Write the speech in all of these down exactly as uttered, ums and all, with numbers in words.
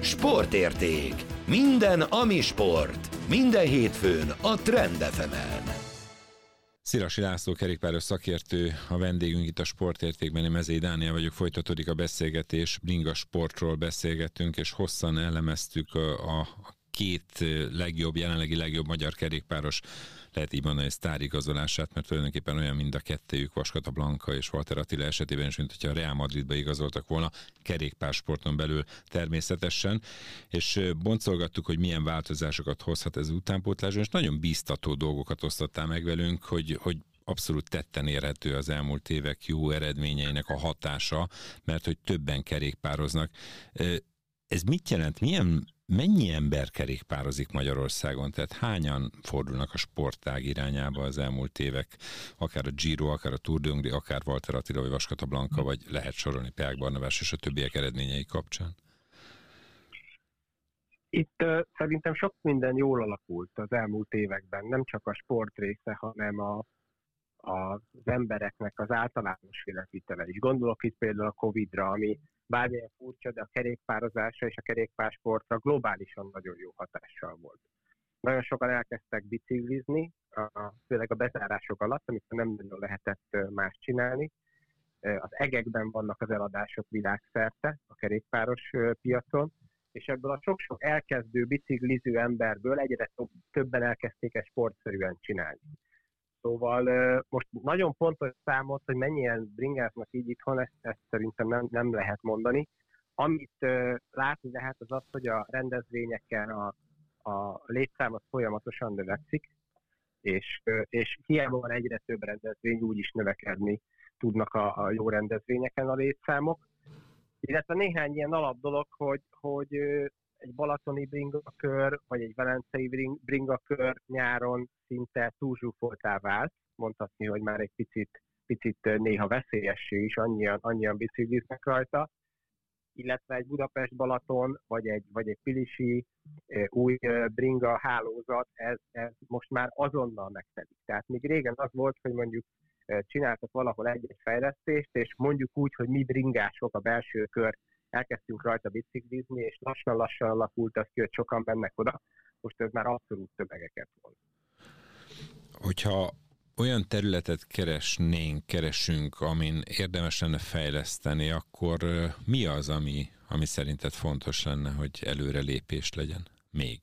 Sportérték. Minden, ami sport. Minden hétfőn a Trend ef emen. Szilasi László kerékpáros szakértő, a vendégünk itt a Sportértékben, én Mezei Dániel vagyok, folytatódik a beszélgetés, bringa sportról beszélgettünk, és hosszan elemeztük a, a két legjobb, jelenlegi legjobb magyar kerékpáros, lehet így mondani, sztárigazolását, mert tulajdonképpen olyan mind a kettőjük, Vaskata Blanka és Walter Attila esetében is, mint hogyha a Real Madridba igazoltak volna, kerékpársporton belül természetesen, és boncolgattuk, hogy milyen változásokat hozhat ez utánpótlásban, és nagyon bíztató dolgokat osztottál meg velünk, hogy, hogy abszolút tetten érhető az elmúlt évek jó eredményeinek a hatása, mert hogy többen kerékpároznak. Ez mit jelent? Milyen Mennyi ember kerékpározik Magyarországon? Tehát hányan fordulnak a sportág irányába az elmúlt évek? Akár a Giro, akár a Tour de Hongrie, akár Walter Attila vagy Vaskata Blanka, vagy lehet sorolni Peák Barnabás és a többiek eredményei kapcsán? Itt uh, szerintem sok minden jól alakult az elmúlt években. Nem csak a sport része, hanem a, a, az embereknek az általános életvitele is. Gondolok itt például a Covidra, ami bármilyen furcsa, de a kerékpározásra és a kerékpársportra globálisan nagyon jó hatással volt. Nagyon sokan elkezdtek biciklizni, a, főleg a bezárások alatt, amikor nem nagyon lehetett más csinálni. Az egekben vannak az eladások világszerte a kerékpáros piacon, és ebből a sok-sok elkezdő bicikliző emberből egyre többen elkezdték ezt sportszerűen csinálni. Szóval most nagyon pontos számot, hogy mennyien bringáznak így itthon, ezt, ezt szerintem nem, nem lehet mondani. Amit uh, látni lehet az az, hogy a rendezvényeken a, a létszám az folyamatosan növekszik, és, uh, és hiába van egyre több rendezvény, úgy is növekedni tudnak a, a jó rendezvényeken a létszámok. Illetve néhány ilyen alap dolog, hogy, hogy uh, egy balatoni bringakör, vagy egy velencei bringakör nyáron szinte túlzsúfoltá vált, mondhatni, hogy már egy picit, picit néha veszélyessé is, annyian, annyian bicikliznek rajta, illetve egy Budapest-Balaton, vagy egy, vagy egy pilisi új bringa hálózat, ez, ez most már azonnal megtelik. Tehát még régen az volt, hogy mondjuk csináltak valahol egy-egy fejlesztést, és mondjuk úgy, hogy mi bringások a belső kör elkezdtünk rajta biciklizni, és lassan-lassan alakult az ki, hogy sokan mennek oda. Most ez már abszolút tömegeket von. Hogyha olyan területet keresnénk, keresünk, amin érdemes lenne fejleszteni, akkor mi az, ami, ami szerinted fontos lenne, hogy előrelépés legyen még?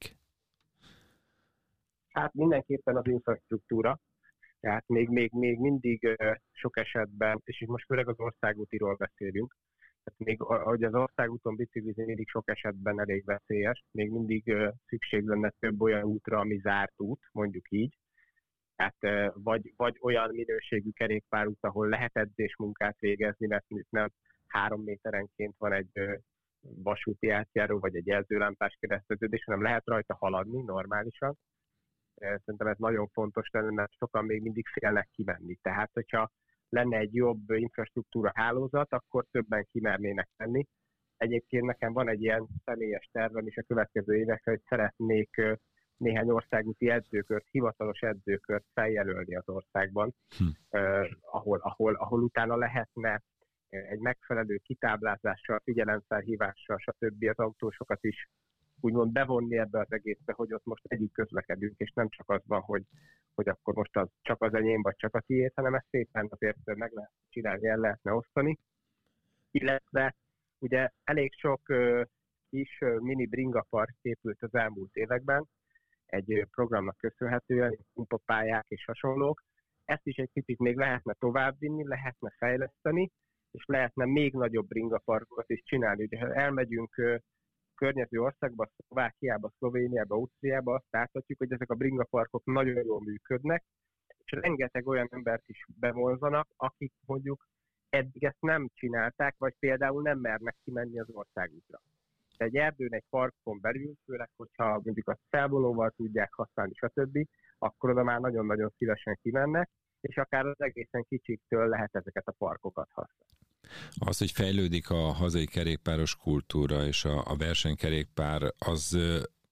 Hát mindenképpen az infrastruktúra. Tehát még, még, még mindig sok esetben, és itt most főleg az országútiról beszélünk, tehát még ahogy az országúton biciklizni mindig sok esetben elég veszélyes, még mindig szükség lenne több olyan útra, ami zárt út, mondjuk így. Tehát vagy, vagy olyan minőségű kerékpárút, ahol lehet edzésmunkát végezni, mert nem három méterenként van egy vasúti átjáró, vagy egy jelzőlámpás kereszteződés, hanem lehet rajta haladni normálisan. Szerintem ez nagyon fontos lenne, mert sokan még mindig félnek kimenni. Tehát, hogyha lenne egy jobb infrastruktúra hálózat, akkor többen kimernének menni. Egyébként nekem van egy ilyen személyes tervem is a következő évekre, hogy szeretnék néhány országúti edzőkört, hivatalos edzőkört feljelölni az országban, hm. eh, ahol, ahol, ahol utána lehetne egy megfelelő kitáblázással, figyelemfelhívással, stb. Az autósokat is úgymond bevonni ebbe az egészbe, hogy ott most együtt közlekedünk, és nem csak az van, hogy, hogy akkor most az csak az enyém, vagy csak a tiéd, hanem ezt szépen azért meg lehet csinálni, el lehetne osztani. Illetve ugye elég sok uh, kis uh, mini bringapark épült az elmúlt években, egy programnak köszönhetően, pumpapályák és hasonlók. Ezt is egy kicsit még lehetne továbbvinni, lehetne fejleszteni, és lehetne még nagyobb bringaparkokat is csinálni. Ugye, ha elmegyünk uh, környező országba, Szlovákiába, Szlovéniába, Ausztriába, azt láthatjuk, hogy ezek a bringaparkok nagyon jól működnek, és rengeteg olyan embert is bevonzanak, akik mondjuk eddig ezt nem csinálták, vagy például nem mernek kimenni az országútra. Egy erdőn, egy parkon belül, főleg, hogyha mondjuk a felvonóval tudják használni, stb., akkor oda már nagyon-nagyon szívesen kimennek, és akár az egészen kicsiktől lehet ezeket a parkokat használni. Az, hogy fejlődik a hazai kerékpáros kultúra és a, a versenykerékpár, az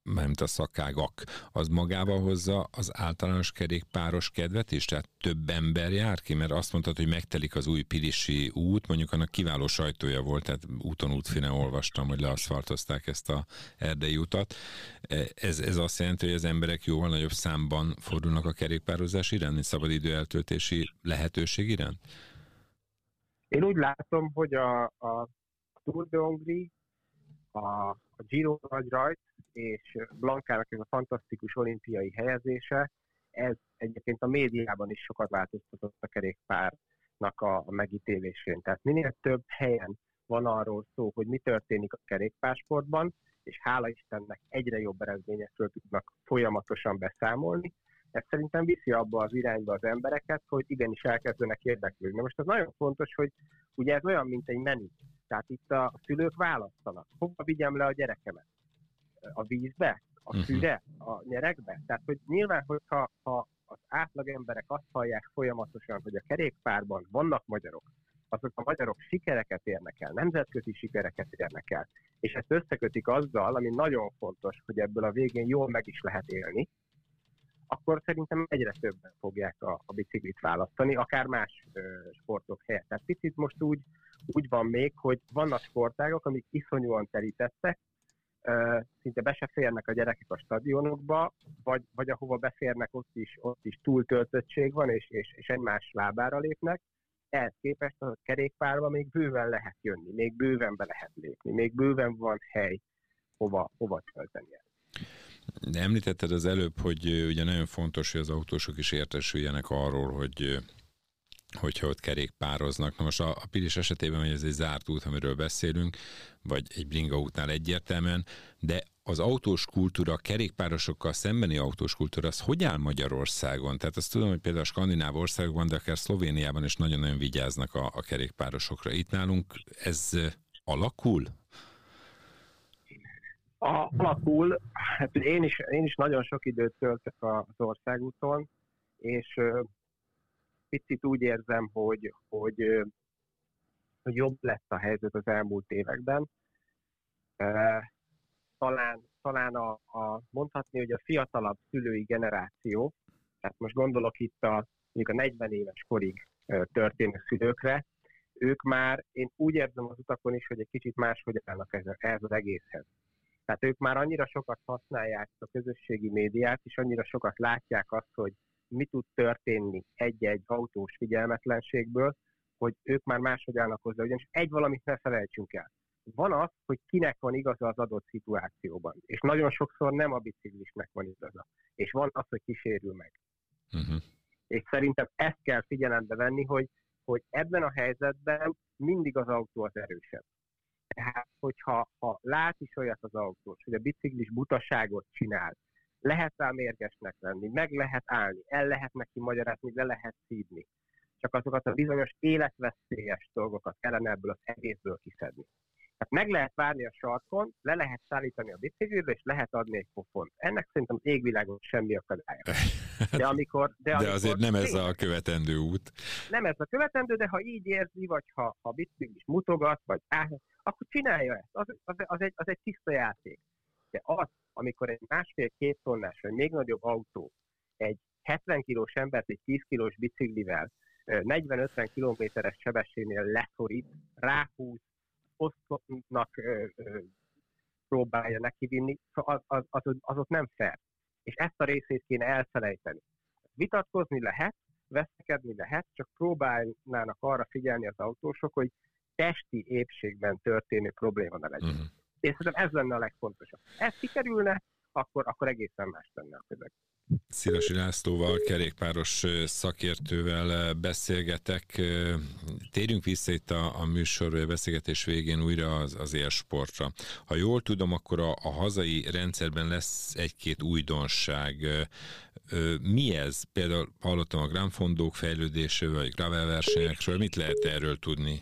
mármint a szakágak, az magával hozza az általános kerékpáros kedvet is? Tehát több ember jár ki? Mert azt mondtad, hogy megtelik az új Pilisi út, mondjuk annak kiváló sajtója volt, tehát úton útfine olvastam, hogy leaszfaltozták ezt a erdei utat. Ez, ez azt jelenti, hogy az emberek jóval nagyobb számban fordulnak a kerékpározás iránt, mint szabadidő eltöltési lehetőség iránt? Én úgy látom, hogy a, a Tour de Hongrie, a, a Giro nagy rajt és Blankának ez a fantasztikus olimpiai helyezése, ez egyébként a médiában is sokat változtatott a kerékpárnak a, a megítélésén. Tehát minél több helyen van arról szó, hogy mi történik a kerékpársportban, és hála Istennek egyre jobb eredményekről tudnak folyamatosan beszámolni. Ez szerintem viszi abba az irányba az embereket, hogy igenis elkezdenek érdeklődni. Most az nagyon fontos, hogy ugye ez olyan, mint egy menü. Tehát itt a szülők választanak. Hova vigyem le a gyerekemet? A vízbe? A fűre? A nyerekbe? Tehát, hogy nyilván, hogyha ha az átlag emberek azt hallják folyamatosan, hogy a kerékpárban vannak magyarok, azok a magyarok sikereket érnek el, nemzetközi sikereket érnek el, és ezt összekötik azzal, ami nagyon fontos, hogy ebből a végén jól meg is lehet élni, akkor szerintem egyre többen fogják a, a biciklit választani, akár más ö, sportok helyett. Tehát picit most úgy, úgy van még, hogy vannak sportágok, amik iszonyúan terítettek, ö, szinte be se férnek a gyerekek a stadionokba, vagy, vagy ahova beférnek, ott is, ott is túltöltöttség van, és, és, és egymás lábára lépnek. Ehhez képest a kerékpárba még bőven lehet jönni, még bőven be lehet lépni, még bőven van hely, hova, hova tölteni el. De említetted az előbb, hogy ugye nagyon fontos, hogy az autósok is értesüljenek arról, hogy hogyha ott kerékpároznak. Na most a, a Pilis esetében, hogy ez egy zárt út, amiről beszélünk, vagy egy bringa útnál egyértelműen, de az autós kultúra, a kerékpárosokkal szembeni autós kultúra, az hogy áll Magyarországon? Tehát azt tudom, hogy például a skandináv országokban, de akár Szlovéniában is nagyon-nagyon vigyáznak a, a kerékpárosokra. Itt nálunk ez alakul? A, alakul, hát én is, én is nagyon sok időt töltök az országúton, és uh, picit úgy érzem, hogy, hogy, uh, hogy jobb lett a helyzet az elmúlt években. Uh, talán talán a, a, mondhatni, hogy a fiatalabb szülői generáció, tehát most gondolok itt a, mondjuk a negyven éves korig uh, történő szülőkre, ők már, én úgy érzem az utakon is, hogy egy kicsit máshogy állnak ez, ez az egészhez. Tehát ők már annyira sokat használják a közösségi médiát, és annyira sokat látják azt, hogy mi tud történni egy-egy autós figyelmetlenségből, hogy ők már máshogy állnak hozzá. Ugyanis egy valamit ne felejtsünk el. Van az, hogy kinek van igaza az adott szituációban. És nagyon sokszor nem a biciklisnek van igaza. És van az, hogy kísérül meg. Uh-huh. És szerintem ezt kell figyelembe venni, hogy, hogy ebben a helyzetben mindig az autó az erősebb. Tehát, hogyha ha lát is olyat az autós, hogy a biciklis butaságot csinál, lehet rá mérgesnek lenni, meg lehet állni, el lehet neki magyarázni, le lehet szídni. Csak azokat a bizonyos életveszélyes dolgokat kellene ebből az egészből kiszedni. Tehát meg lehet várni a sarkon, le lehet szállítani a biciklire, és lehet adni egy pofont. Ennek szerintem az égvilágon semmi akadálya. De, amikor, de, de amikor azért nem ez tényleg, a követendő út. Nem ez a követendő, de ha így érzi, vagy ha a biciklis mutogat, vagy áll, akkor csinálja ezt. Az, az, az, egy, az egy tiszta játék. De az, amikor egy másfél-két tonnás, vagy még nagyobb autó egy hetven kilós embert egy tíz kilós biciklivel negyven-ötven kilométeres sebességnél leszorít, ráhúz, osztotnak próbálja nekivinni, az, az, az, az ott nem fair. És ezt a részét kéne elfelejteni. Vitatkozni lehet, veszekedni lehet, csak próbálnának arra figyelni az autósok, hogy testi épségben történő probléma ne legyen. Uh-huh. És szerintem ez lenne a legfontosabb. Ez sikerülne, akkor, akkor egészen más lenne a közeg. Szilasi Lászlóval, kerékpáros szakértővel beszélgetek. Térjünk vissza itt a, a műsor vagy a beszélgetés végén újra az, az élsportra. Ha jól tudom, akkor a, a hazai rendszerben lesz egy-két újdonság. Mi ez? Például hallottam a granfondók fejlődéséről, vagy gravel versenyekről. Mit lehet erről tudni?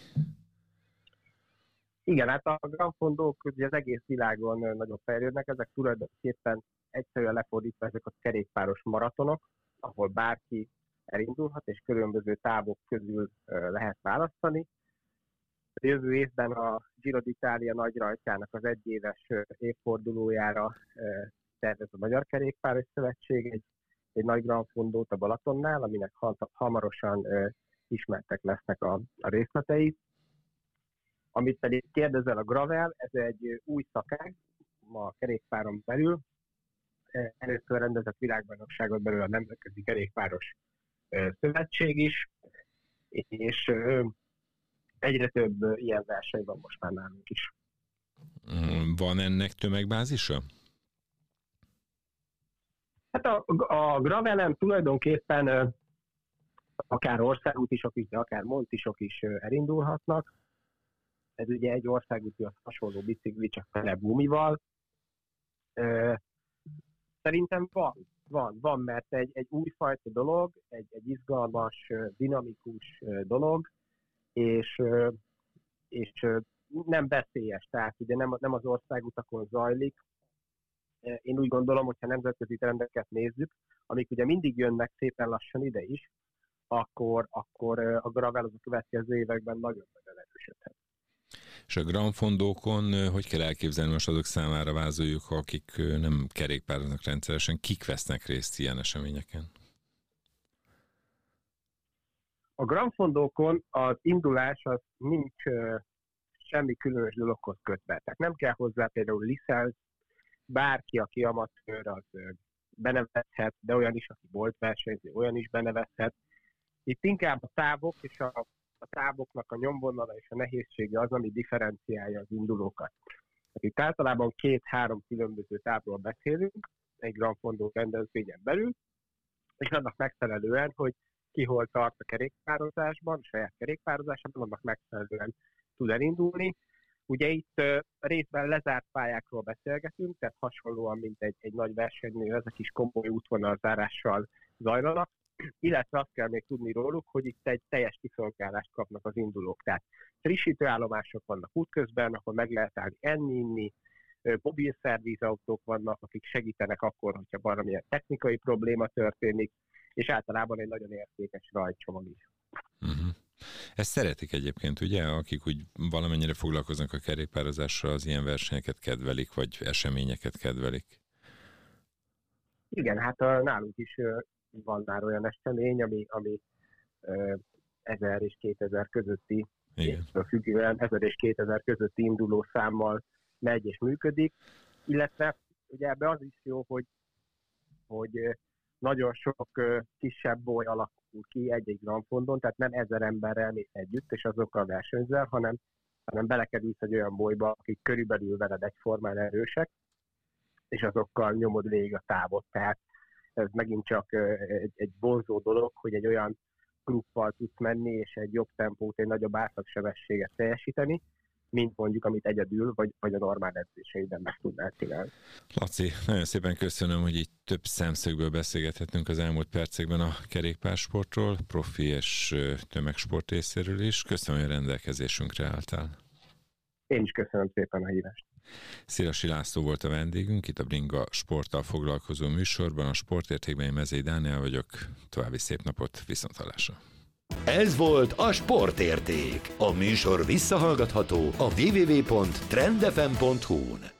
Igen, hát a granfondók ugye az egész világon nagyon fejlődnek, ezek tulajdonképpen egyszerűen lefordítva ezek a kerékpáros maratonok, ahol bárki elindulhat, és különböző távok közül lehet választani. A jövő évben a Giro d'Italia nagy rajtjának az egyéves évfordulójára tervez a Magyar Kerékpáros Szövetség egy, egy nagy Gran Fondót a Balatonnál, aminek hamarosan ö, ismertek lesznek a, a részletei. Amit pedig kérdezel, a gravel, ez egy új szakág a kerékpáron belül. Először rendezett világbajnokságot belül a Nemzetközi Kerékpáros Szövetség is, és egyre több ilyen verseny van most már nálunk is. Van ennek tömegbázisa? Hát a, a gravelen tulajdonképpen akár országútisok is, de akár montisok is elindulhatnak. Ez ugye egy országútihoz hasonló bicikli, csak tele gumival. Szerintem van, van, van, mert egy, egy újfajta dolog, egy, egy izgalmas, dinamikus dolog, és, és nem veszélyes, tehát ugye nem, nem az országutakon zajlik. Én úgy gondolom, hogyha nemzetközi trendeket nézzük, amik ugye mindig jönnek szépen lassan ide is, akkor, akkor a gravel az a következő években nagyon-nagyon erősödhet. És a Gran Fondókon hogy kell elképzelni, most azok számára vázoljuk, akik nem kerékpároznak rendszeresen, kik vesznek részt ilyen eseményeken? A Gran Fondókon az indulás az nincs uh, semmi különös dologhoz kötve. Tehát nem kell hozzá például licenc, bárki, aki amatőr, az uh, benevezhet, de olyan is, aki volt versenyző, olyan is benevezhet. Itt inkább a távok és a a távoknak a nyomvonala és a nehézsége az, ami differenciálja az indulókat. Hát itt általában két-három különböző távról beszélünk, egy Gran Fondó rendezvényen belül, és annak megfelelően, hogy ki hol tart a kerékpározásban, a saját kerékpározásában, annak megfelelően tud elindulni. Ugye itt uh, részben lezárt pályákról beszélgetünk, tehát hasonlóan, mint egy, egy nagy versenynél, ezek is komoly útvonalzárással zajlanak, illetve azt kell még tudni róluk, hogy itt egy teljes kiszolgálást kapnak az indulók. Tehát frissítőállomások vannak útközben, ahol meg lehet állni enni, inni, mobil szervízautók vannak, akik segítenek akkor, hogyha valamilyen technikai probléma történik, és általában egy nagyon értékes rajtcsomag is. Uh-huh. Ezt szeretik egyébként, ugye? Akik úgy valamennyire foglalkoznak a kerékpározással, az ilyen versenyeket kedvelik, vagy eseményeket kedvelik. Igen, hát a, nálunk is van már olyan esemény, ami, ami uh, ezer és kétezer közötti, függően ezer és kétezer közötti induló számmal megy és működik, illetve ugye ebbe az is jó, hogy, hogy nagyon sok uh, kisebb boly alakul ki egy-egy Gran Fondon, tehát nem ezer emberrel mész együtt, és azokkal versenyzel, hanem, hanem belekerülsz egy olyan bolyba, akik körülbelül veled egyformán erősek, és azokkal nyomod végig a távot, tehát ez megint csak egy, egy vonzó dolog, hogy egy olyan gruppal tudsz menni, és egy jobb tempót, egy nagyobb átlagsebességet teljesíteni, mint mondjuk, amit egyedül, vagy, vagy a normál edzéseidben meg tudnál csinálni. Laci, nagyon szépen köszönöm, hogy így több szemszögből beszélgethetünk az elmúlt percekben a kerékpársportról, profi és tömegsport részéről is. Köszönöm, hogy a rendelkezésünkre álltál. Én is köszönöm szépen a hívást. Szélasi László volt a vendégünk, itt a Bringa sporttal foglalkozó műsorban. A Sportértékben én Mezei Dániel vagyok. További szép napot, viszonthallásra. Ez volt a Sportérték. A műsor visszahallgatható a double-u double-u double-u pont trend f m pont hu-n.